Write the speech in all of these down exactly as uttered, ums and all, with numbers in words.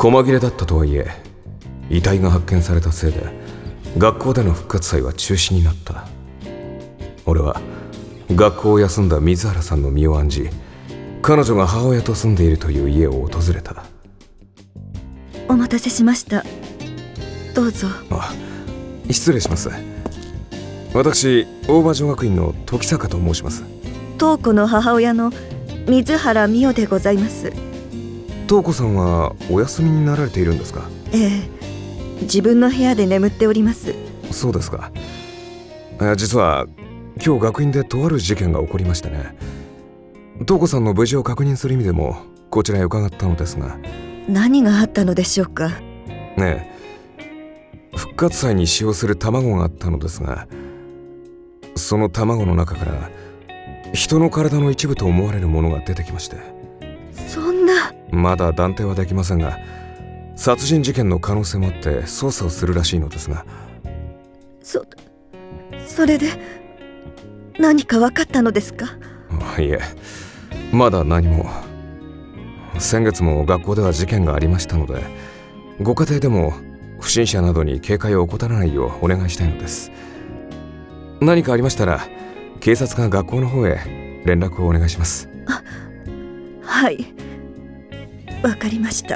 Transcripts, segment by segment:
細切れだったとはいえ、遺体が発見されたせいで学校での復活祭は中止になった。俺は学校を休んだ水原さんの身を案じ、彼女が母親と住んでいるという家を訪れた。 お待たせしました。どうぞ。 あ、失礼します。私、大場女学院の時坂と申します。 瞳子の母親の水原美代でございます。 瞳子さんはお休みになられているんですか？ ええ、自分の部屋で眠っております。 そうですか。実は今日学院でとある事件が起こりましてね。瞳子さんの無事を確認する意味でもこちらへ伺ったのですが。 何があったのでしょうか？ ねえ、復活祭に使用する卵があったのですが、その卵の中から人の体の一部と思われるものが出てきまして。 そんな。 まだ断定はできませんが、殺人事件の可能性もあって捜査をするらしいのですが。 そそれで何か分かったのですか？ いえ、まだ何も。先月も学校では事件がありましたので、ご家庭でも不審者などに警戒を怠らないようお願いしたいのです。何かありましたら警察が学校の方へ連絡をお願いします。 あ、はい、わかりました。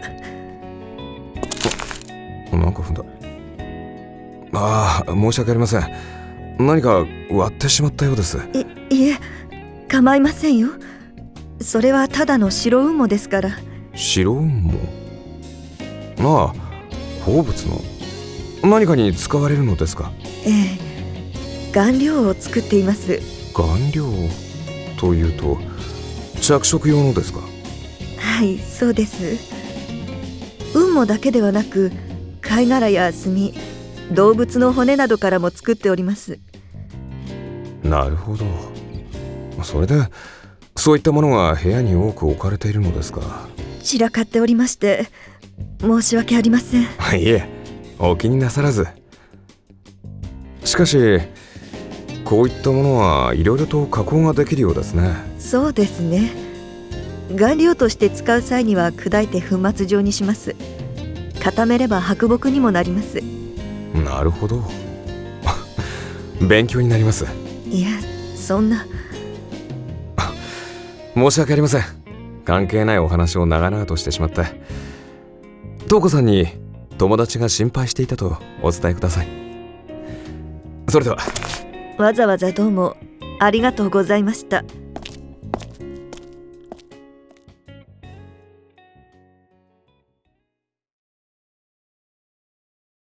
なんか踏んだ。ああ、申し訳ありません。何か割ってしまったようです。 い、いえ、構いませんよ。それはただの白雲母ですから。 白雲母？ああ、鉱物の何かに使われるのですか？ ええ、顔料を作っています。 顔料というと着色用のですか？ はい、そうです。雲母だけではなく、貝殻や炭、動物の骨などからも作っております。 なるほど。それでそういったものが部屋に多く置かれているのですか？ 散らかっておりまして申し訳ありません。 いえ、お気になさらず。しかしこういったものはいろいろと加工ができるようですね。 そうですね。顔料として使う際には砕いて粉末状にします。固めれば白木にもなります。 なるほど。勉強になります。 いや、そんな。 申し訳ありません。関係ないお話を長々としてしまって。瞳子さんに友達が心配していたとお伝えください。それでは。 わざわざどうもありがとうございました。